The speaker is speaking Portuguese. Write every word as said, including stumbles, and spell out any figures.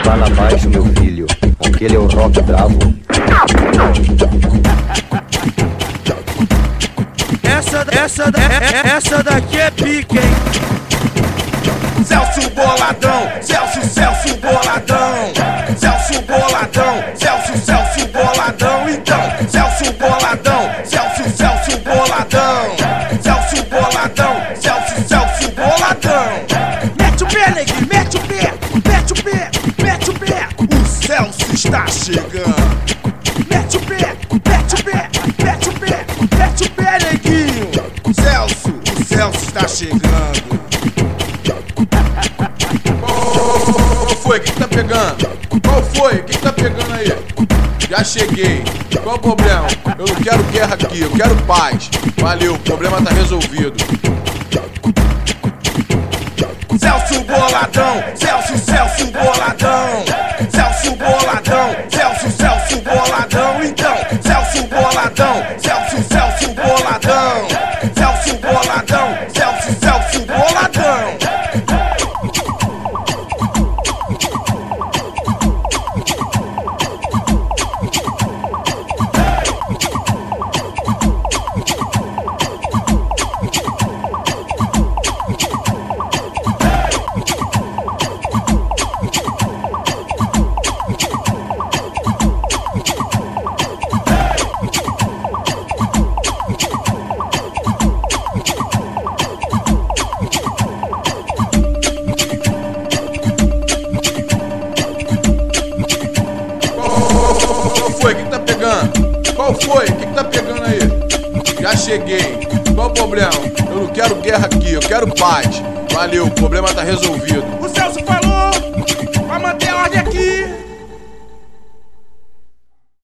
Fala baixo, meu filho, aquele é o rock bravo. Essa, essa, essa daqui é pique, hein? Celso Boladão, Celso, Celso Boladão, Celso Boladão, Celso, Celso Boladão, então, Celso Boladão, Celso, Celso Boladão, Celso Boladão, Celso, Celso Boladão. Mete o pé, neguinho, mete o pé, mete o pé, mete o pé. O Celso está chegando. Mete o pé, mete o pé, mete o pé, mete o pé, neguinho. Celso, o Celso está chegando. Qual foi? O que que tá pegando? Qual foi? O que que tá pegando aí? Já cheguei. Qual o problema? Eu não quero guerra aqui, eu quero paz. Valeu, o problema tá resolvido. Celso Boladão, Celso, Celso Boladão, Celso Boladão, Celso, Celso Boladão, então, Celso Boladão, Celso, Celso Boladão, Celso Boladão, Celso, Celso Boladão. Qual foi? O que que tá pegando? Qual foi? O que que tá pegando aí? Já cheguei. Qual o problema? Eu não quero guerra aqui, eu quero paz. Valeu, o problema tá resolvido. O